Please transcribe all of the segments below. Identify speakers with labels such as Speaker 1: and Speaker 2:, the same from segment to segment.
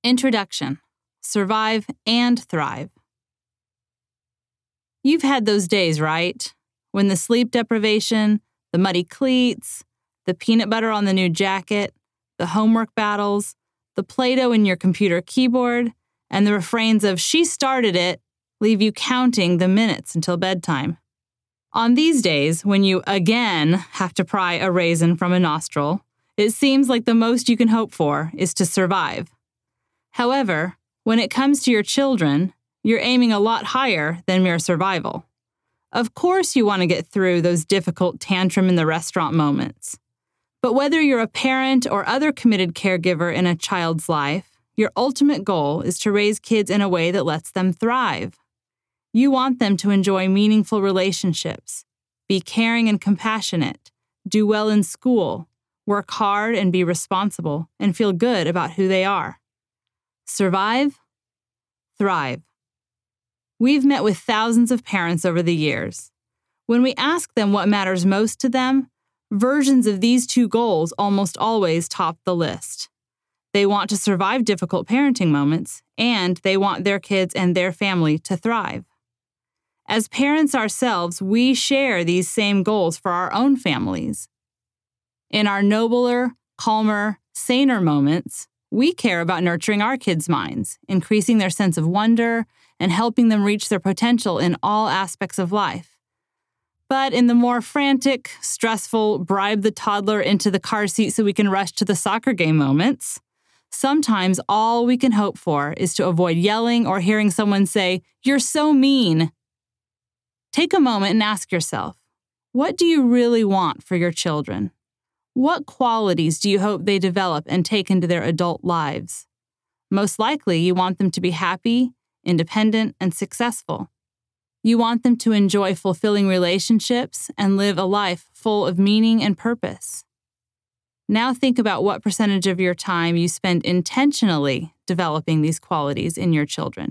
Speaker 1: Introduction: Survive and Thrive. You've had those days, right? When the sleep deprivation, the muddy cleats, the peanut butter on the new jacket, the homework battles, the Play-Doh in your computer keyboard, and the refrains of "she started it" leave you counting the minutes until bedtime. On these days, when you again have to pry a raisin from a nostril, it seems like the most you can hope for is to survive. However, when it comes to your children, you're aiming a lot higher than mere survival. Of course you want to get through those difficult tantrum in the restaurant moments. But whether you're a parent or other committed caregiver in a child's life, your ultimate goal is to raise kids in a way that lets them thrive. You want them to enjoy meaningful relationships, be caring and compassionate, do well in school, work hard and be responsible, and feel good about who they are. Survive, thrive. We've met with thousands of parents over the years. When we ask them what matters most to them, versions of these two goals almost always top the list. They want to survive difficult parenting moments, and they want their kids and their family to thrive. As parents ourselves, we share these same goals for our own families. In our nobler, calmer, saner moments, we care about nurturing our kids' minds, increasing their sense of wonder, and helping them reach their potential in all aspects of life. But in the more frantic, stressful, bribe the toddler into the car seat so we can rush to the soccer game moments, sometimes all we can hope for is to avoid yelling or hearing someone say, "You're so mean." Take a moment and ask yourself, what do you really want for your children? What qualities do you hope they develop and take into their adult lives? Most likely, you want them to be happy, independent, and successful. You want them to enjoy fulfilling relationships and live a life full of meaning and purpose. Now think about what percentage of your time you spend intentionally developing these qualities in your children.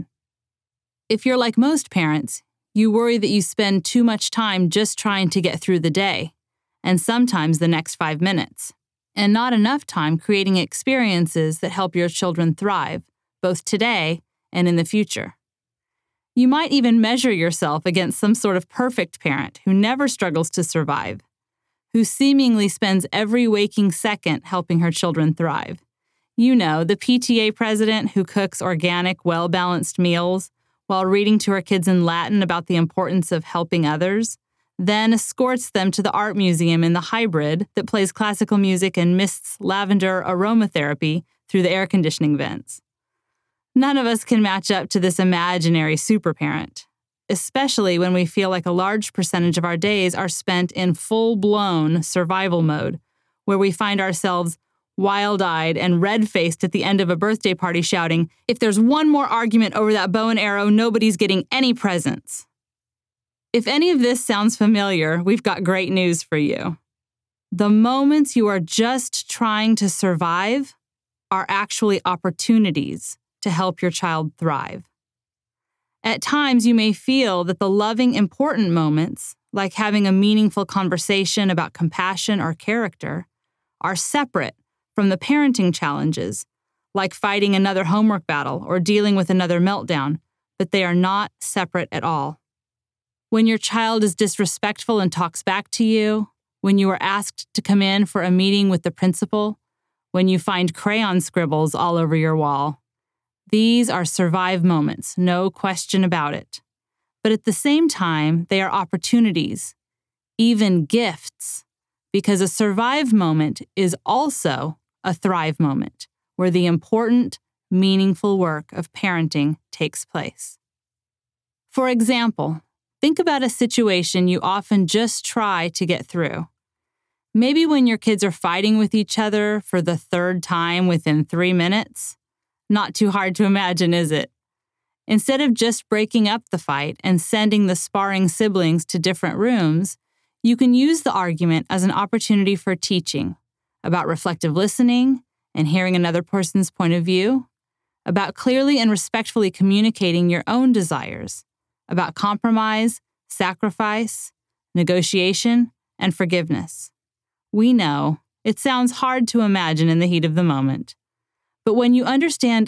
Speaker 1: If you're like most parents, you worry that you spend too much time just trying to get through the day, and sometimes the next 5 minutes, and not enough time creating experiences that help your children thrive, both today and in the future. You might even measure yourself against some sort of perfect parent who never struggles to survive, who seemingly spends every waking second helping her children thrive. You know, the PTA president who cooks organic, well-balanced meals while reading to her kids in Latin about the importance of helping others, then escorts them to the art museum in the hybrid that plays classical music and mists lavender aromatherapy through the air conditioning vents. None of us can match up to this imaginary superparent, especially when we feel like a large percentage of our days are spent in full-blown survival mode, where we find ourselves wild-eyed and red-faced at the end of a birthday party shouting, "If there's one more argument over that bow and arrow, nobody's getting any presents." If any of this sounds familiar, we've got great news for you. The moments you are just trying to survive are actually opportunities to help your child thrive. At times, you may feel that the loving, important moments, like having a meaningful conversation about compassion or character, are separate from the parenting challenges, like fighting another homework battle or dealing with another meltdown, but they are not separate at all. When your child is disrespectful and talks back to you, when you are asked to come in for a meeting with the principal, when you find crayon scribbles all over your wall, these are survive moments, no question about it. But at the same time, they are opportunities, even gifts, because a survive moment is also a thrive moment, where the important, meaningful work of parenting takes place. For example, think about a situation you often just try to get through. Maybe when your kids are fighting with each other for the third time within 3 minutes. Not too hard to imagine, is it? Instead of just breaking up the fight and sending the sparring siblings to different rooms, you can use the argument as an opportunity for teaching about reflective listening and hearing another person's point of view, about clearly and respectfully communicating your own desires, about compromise, sacrifice, negotiation, and forgiveness. We know it sounds hard to imagine in the heat of the moment, but when you understand